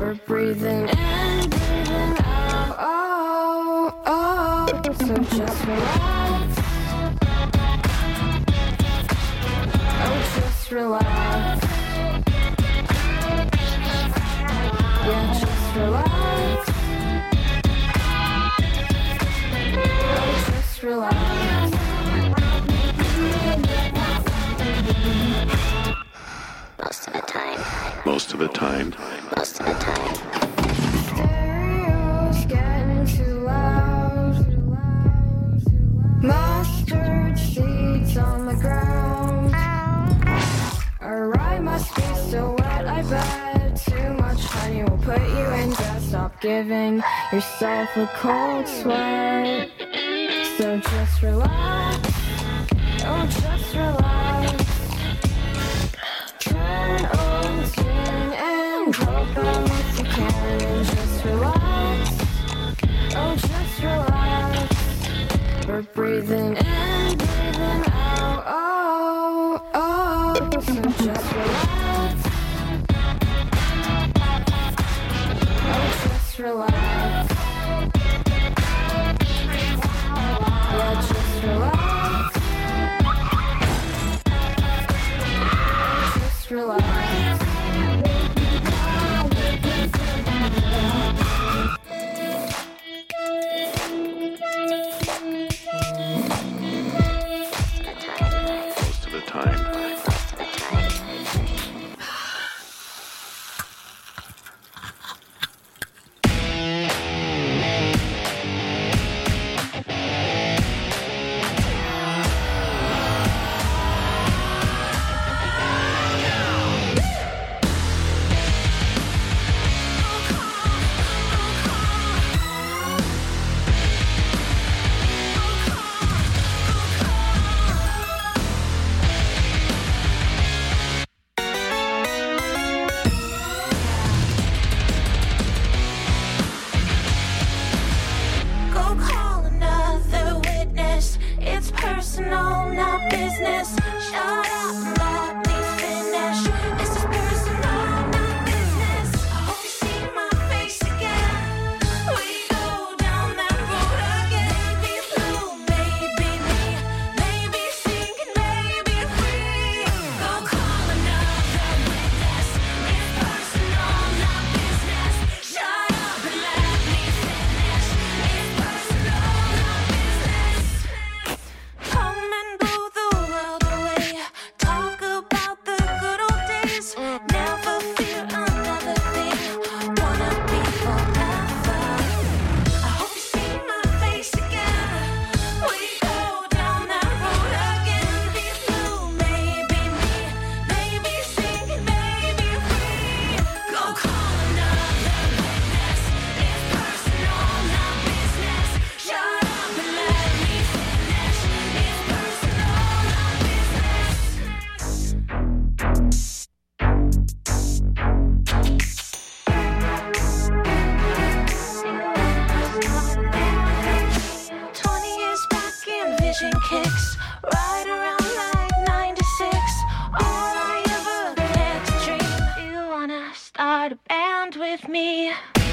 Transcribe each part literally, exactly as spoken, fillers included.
We're breathing in, breathing out, oh, oh. So just relax. Oh, just relax. Yeah, just relax. Oh, just relax. Most of the time. Most of the time. Most of the time. Stereo's getting too loud. Mustard seeds on the ground. Our ride must be so wet, I bet. Too much honey will put you in debt. Stop giving yourself a cold sweat. So just relax. Oh, just relax. Turn on swing and hope that you can. Just relax. Oh, just relax. We're breathing in, breathing out, oh, oh. So just relax. Oh, just relax. Yeah, just relax. Just relax. Most of the time. Go call another witness. It's personal, not business. Shut up and let me finish. This is personal, not business. I hope you see my face again. We go down that road again. Be blue, maybe me, maybe sinking, maybe free. Go call another witness. It's personal, not business. Shut up and let me finish. It's personal, not business. Come and blow the world away. Talk about the good old days. Never fear another thing. Wanna be forever. I hope you see my face again. We go down that road again. Be blue, maybe me, maybe sinking, maybe free. Go call another witness. It's personal, not business. Shut up and let me finish. It's personal, not business. Twenty years back in vision kicks, right around like ninety-six. All I ever had to dream. You wanna start a band with me?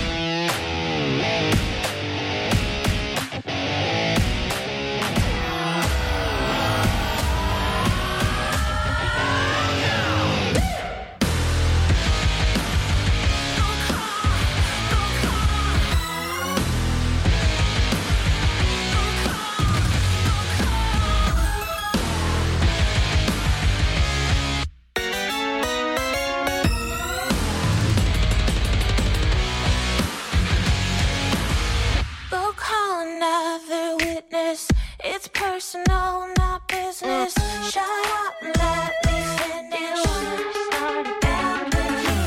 Go call another witness. It's personal, not business. Shut up and let me finish. Start a band with me.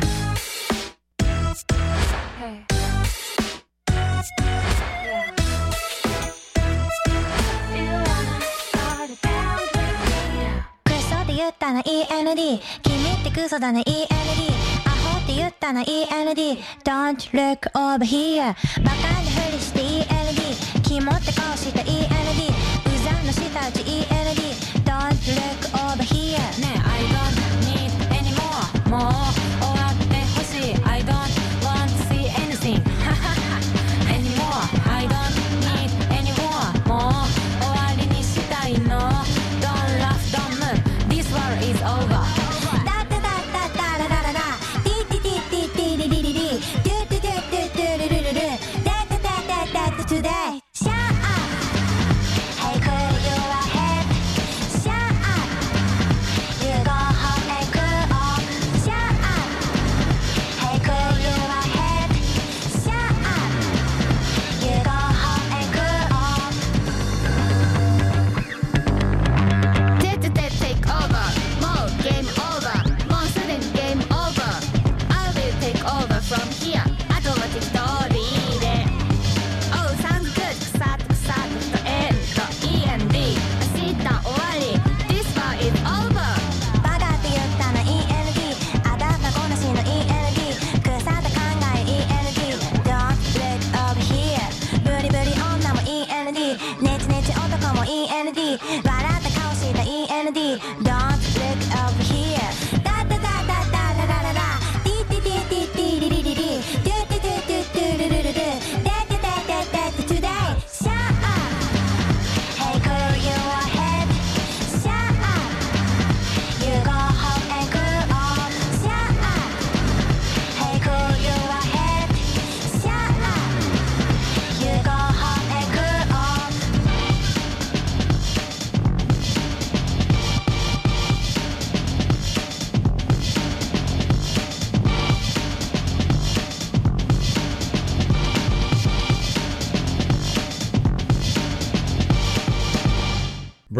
Hey. Yeah. You wanna start a band with me? クソって言ったな イーエヌディー 君ってクソだね イーエヌディー アホって言ったな イーエヌディー Don't look over here バカでふりして イーエヌディー 肝って顔した イーエヌディー うざんの下打ち イーエヌディー Don't look over here ねえ I don't need anymore もう終わってほしい I don't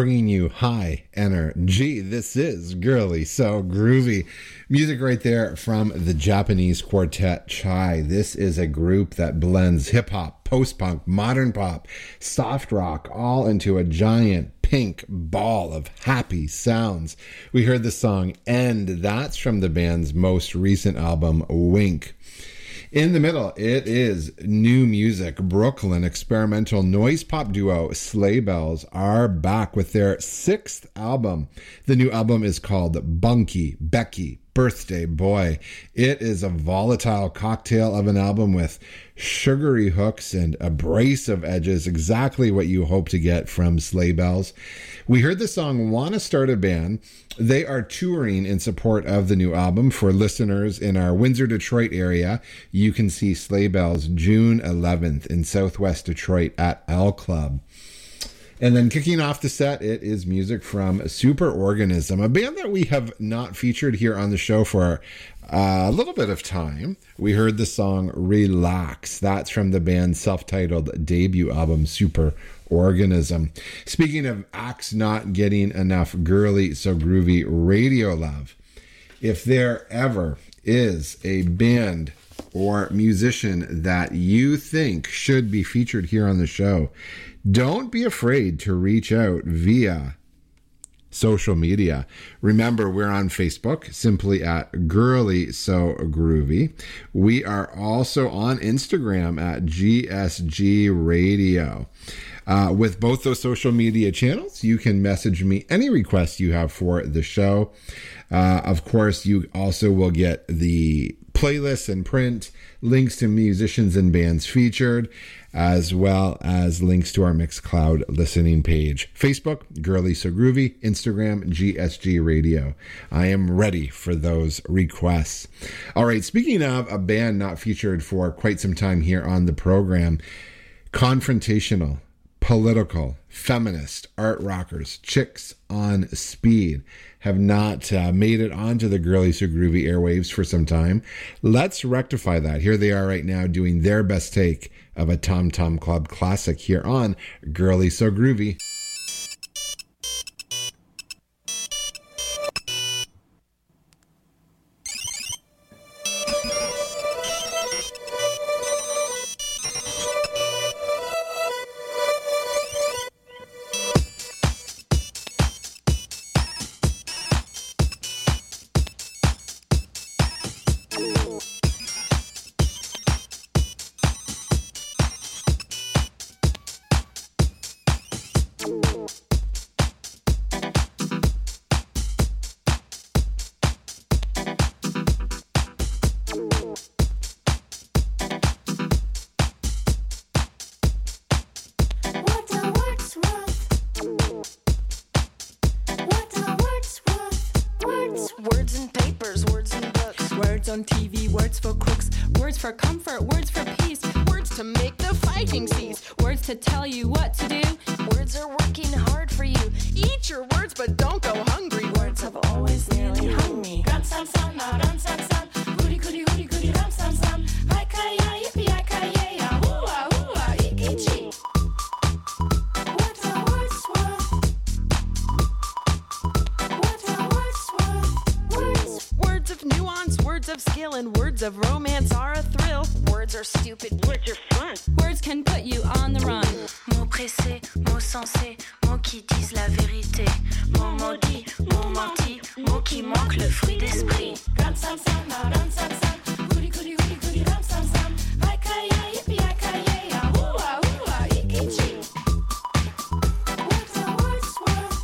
bringing you high energy. This is Girly So Groovy. Music right there from the Japanese quartet Chai. This is a group that blends hip-hop, post-punk, modern pop, soft rock, all into a giant pink ball of happy sounds. We heard the song End. That's from the band's most recent album, Wink. In the middle, it is new music. Brooklyn experimental noise pop duo Sleigh Bells are back with their sixth album. The new album is called Bunky Becky Birthday Boy. It is a volatile cocktail of an album with sugary hooks and abrasive edges, exactly what you hope to get from Sleigh Bells. We heard the song Wanna Start a Band. They are touring in support of the new album. For listeners in our Windsor, Detroit area, you can see Sleigh Bells June eleventh in Southwest Detroit at L Club. And then kicking off the set, it is music from Superorganism, a band that we have not featured here on the show for a little bit of time. We heard the song Relax. That's from the band's self-titled debut album, Superorganism. Speaking of acts not getting enough Girly So Groovy radio love, if there ever is a band or musician that you think should be featured here on the show, don't be afraid to reach out via social media. Remember, we're on Facebook, simply at Girly So Groovy. We are also on Instagram at G S G Radio. Uh, with both those social media channels, you can message me any requests you have for the show. Uh, of course, you also will get the playlists and print, links to musicians and bands featured, as well as links to our Mixcloud listening page. Facebook, Girly So Groovy. Instagram, G S G Radio. I am ready for those requests. All right, speaking of a band not featured for quite some time here on the program, confrontational, political, feminist, art rockers, Chicks on Speed have not uh, made it onto the Girly So Groovy airwaves for some time. Let's rectify that. Here they are right now doing their best take of a Tom Tom Club classic here on Girly So Groovy. On T V, words for crooks, words for comfort, words for peace, words to make the fighting cease, words to tell you what to do. Words are working hard for you. Eat your words, but don't go hungry. Words have always nearly hung me. Ram sam sam, na ram sam sam, goody goody goody goody ram sam sam. Hi kaya yippee hi kaya ya, hooah hooah ikichi. What are words worth? What are words worth? Words, words of nuance, words of skill, and words of romance are a thrill. Words are stupid, words are fun. Words can put you on the run. Mots pressés, mots sensés, mots qui disent la vérité. Mots maudits, mots mentis, mots qui manquent le fruit d'esprit. Ram sam sam, na ram sam sam, goody goody goody goody ram sam sam. Hi kaya yippee hi kaya ya, hooah hooah ikichi. What are words worth?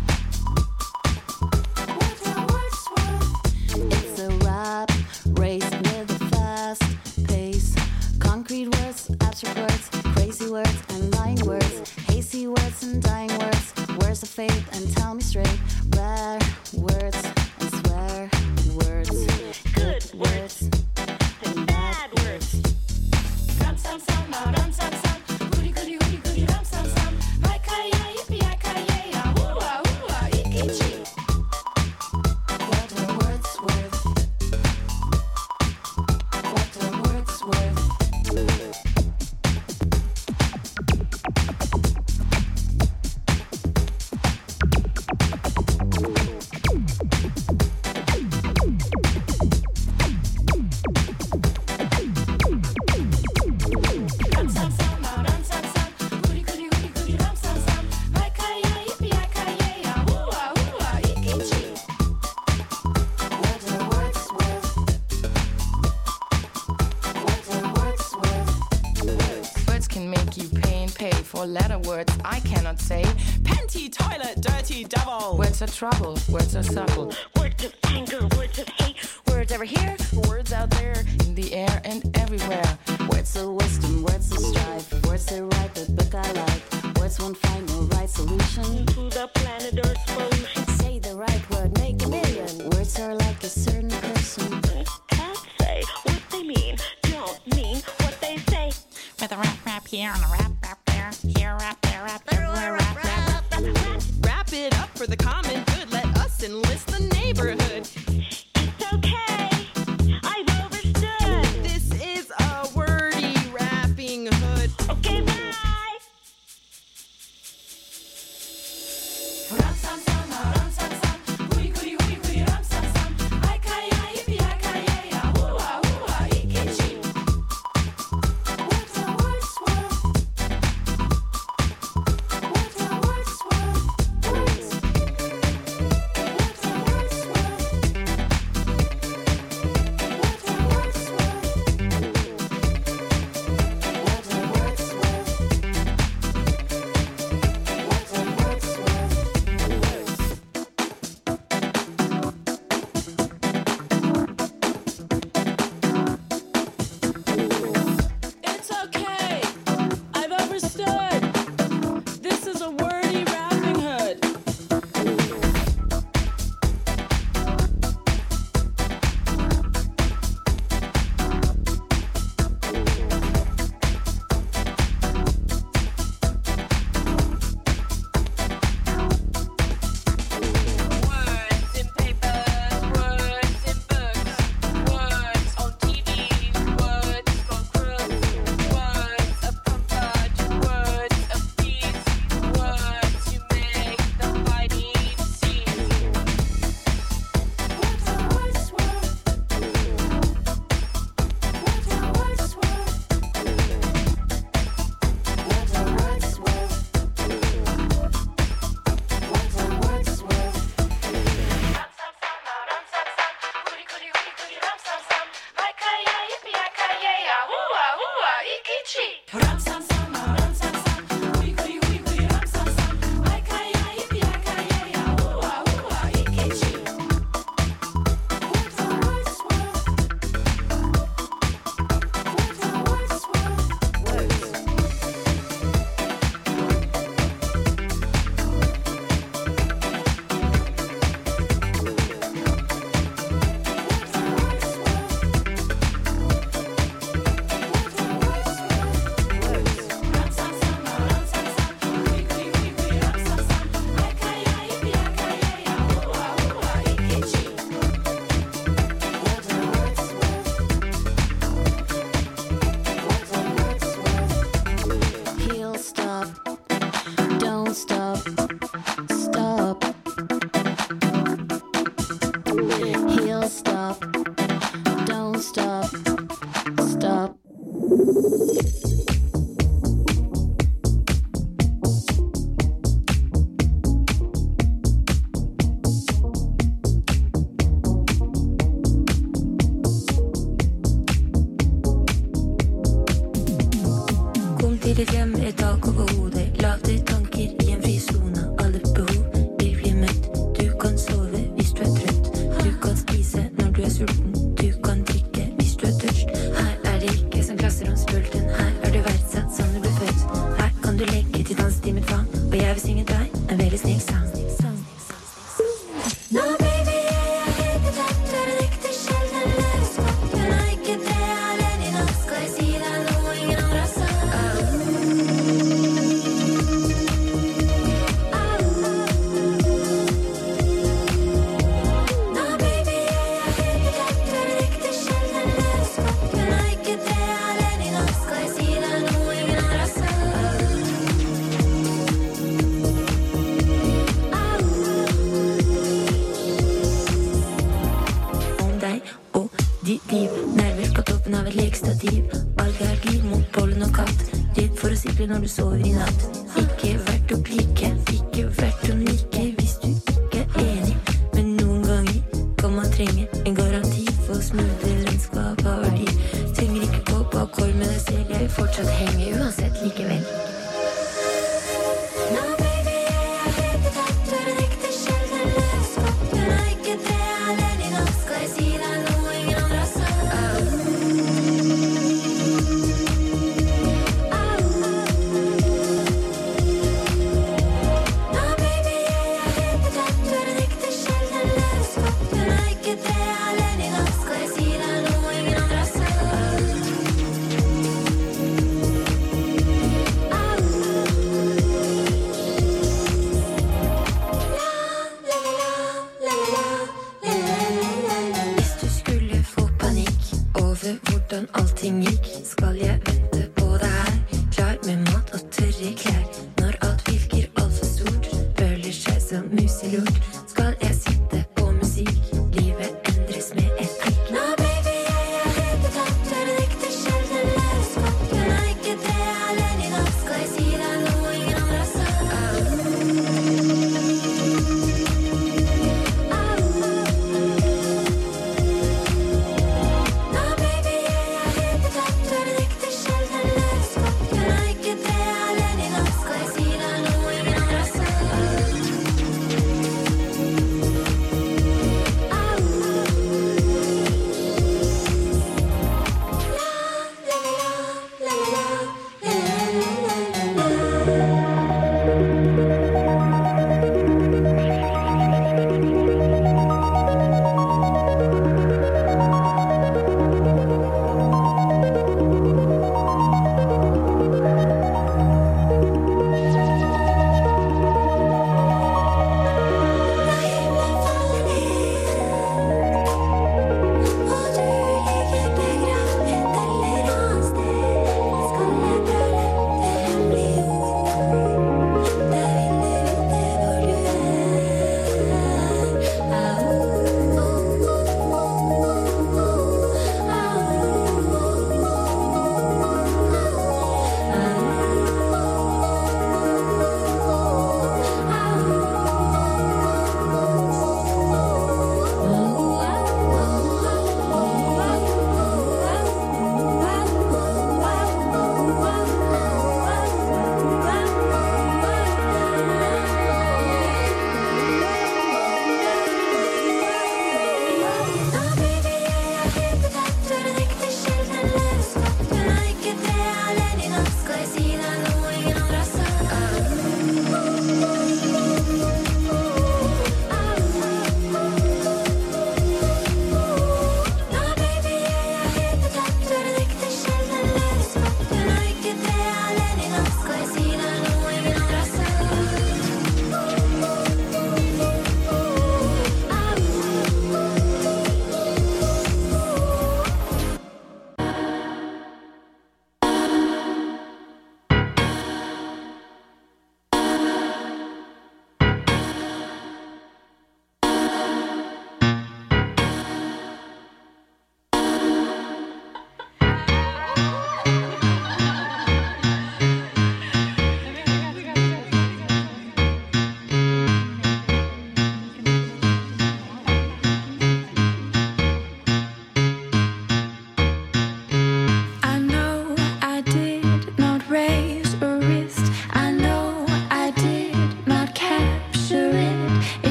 What are words worth? It's a rap race with a fast pace. Concrete words, abstract words, crazy words and lying words, hasty words and dying words, words of faith and tell me straight, rare words and swear words. Good four-letter words I cannot say. Panty, toilet, dirty, devil. Words of trouble, words are subtle. Words of anger, words of hate. Words over here, words out there, in the air and everywhere. Words of wisdom, words of strife. Words that write the book I like. Words won't find no right solution to the planet Earth's pollution. Say the right word, make a million. Words are like a certain person. Can't say what they mean, don't mean what they say. With a rap rap here and a rap rap there, here rap there, rap everywhere, rap rap rap rap. Wrap it up for the common good. Let us enlist the neighborhood. It's okay, I've overstood. This is a wordy rapping hood. Okay, bye. Når du sover i natt. Ikke verdt å like, ikke verdt å like. Hvis du ikke er enig, men noen ganger kan man trenge en garanti for smooth landskap av verdi. Trenger ikke gå bak hold med deg selv, jeg vil fortsatt henge uansett likevel. hvordan allting gikk. Skal jeg vente på deg her, klar med mat og tørre klær. Når alt virker alt for stort, føler seg som muselort. Skal jeg sitte på musikk, livet endres med et klikk. Nå baby, jeg er helt betatt, er en ekte sjelden læreskatt. Men er ikke det alene i natt, skal jeg si deg noe ingen andre har sagt. Nå baby, jeg er helt betatt, er en ekte sjelden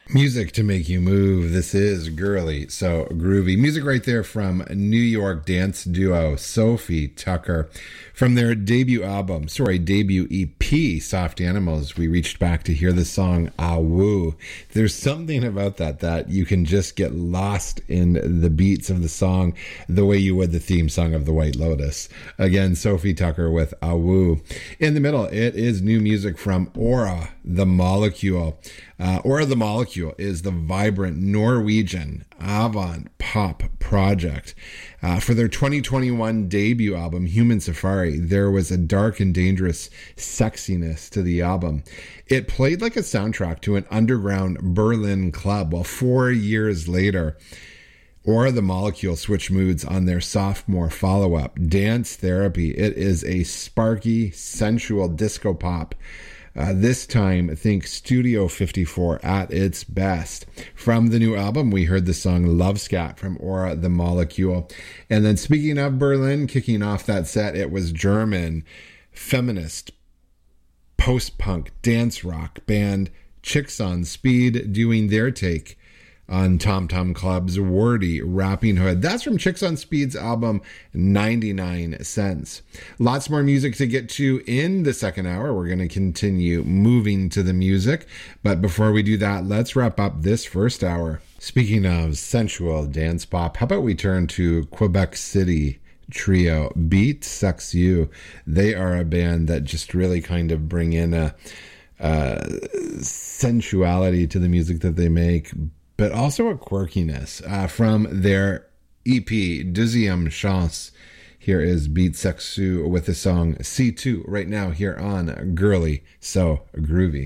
Music to make you move. This is Girly So Groovy. Music right there from New York dance duo Sophie Tucker. From their debut album, sorry, debut E P, Soft Animals, we reached back to hear the song Ah Woo. There's something about that that you can just get lost in the beats of the song the way you would the theme song of The White Lotus. Again, Sophie Tucker with Ah Woo. In the middle, it is new music from Aura the Molecule. Uh, Aura the Molecule is the vibrant Norwegian avant pop project. Uh, for their twenty twenty-one debut album, Human Safari, there was a dark and dangerous sexiness to the album. It played like a soundtrack to an underground Berlin club, while four years later, Aura the Molecule switched moods on their sophomore follow-up, Dance Therapy. It is a sparky, sensual disco pop. Uh, this time, think Studio fifty-four at its best. From the new album, we heard the song Love Scat from Aura the Molecule. And then speaking of Berlin, kicking off that set, it was German feminist post-punk dance rock band Chicks on Speed doing their take on Tom Tom Club's wordy Rapping Hood. That's from Chicks on Speed's album ninety-nine cents. Lots more music to get to in the second hour. We're going to continue moving to the music. But before we do that, let's wrap up this first hour. Speaking of sensual dance pop, how about we turn to Quebec City trio Beat Sex You. They are a band that just really kind of bring in a, a sensuality to the music that they make, but also a quirkiness. Uh, from their E P, Deuxième Chance, here is Beat Sexu with the song C two right now here on Girly So Groovy.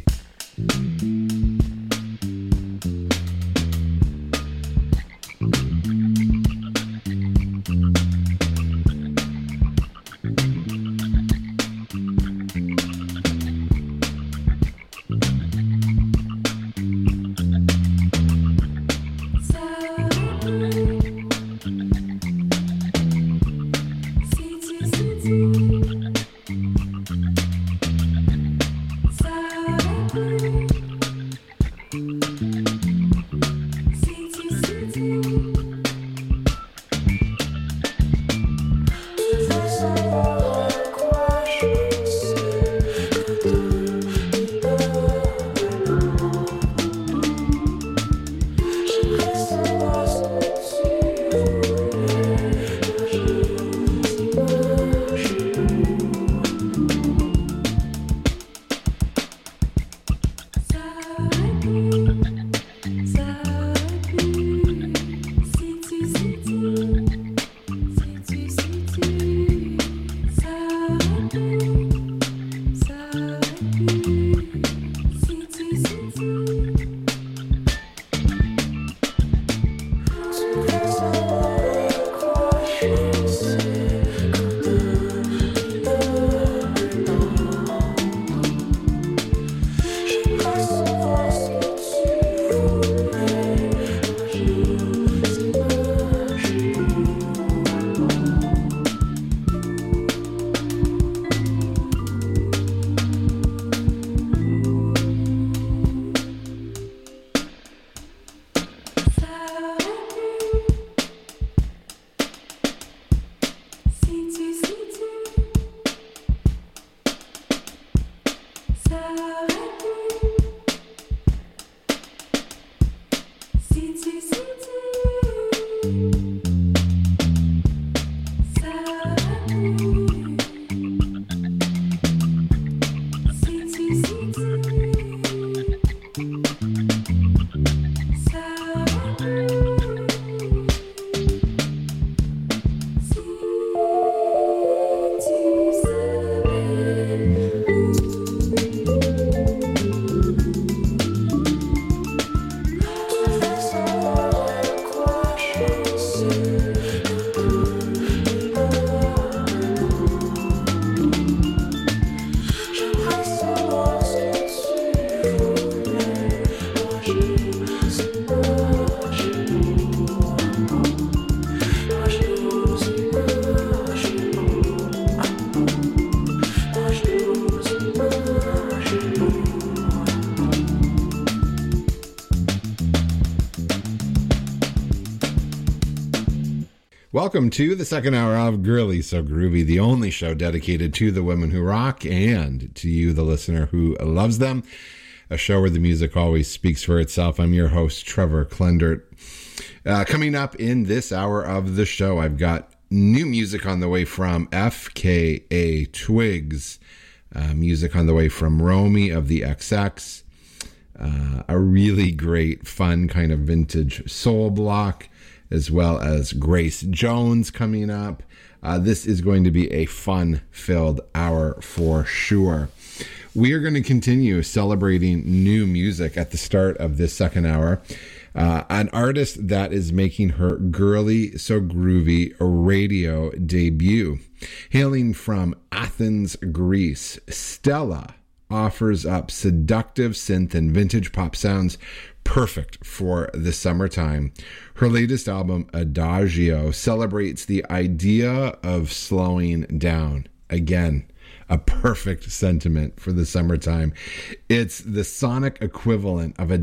Welcome to the second hour of Girly So Groovy, the only show dedicated to the women who rock and to you, the listener who loves them. A show where the music always speaks for itself. I'm your host, Trevor Klendert. Uh, coming up in this hour of the show, I've got new music on the way from F K A Twigs, uh, music on the way from Romy of the X X, uh, a really great, fun kind of vintage soul block, as well as Grace Jones coming up. Uh, this is going to be a fun-filled hour for sure. We are going to continue celebrating new music at the start of this second hour. Uh, an artist that is making her Girly So Groovy radio debut. Hailing from Athens, Greece, Stella offers up seductive synth and vintage pop sounds perfect for the summertime. Her latest album, Adagio, celebrates the idea of slowing down. Again, a perfect sentiment for the summertime. It's the sonic equivalent of a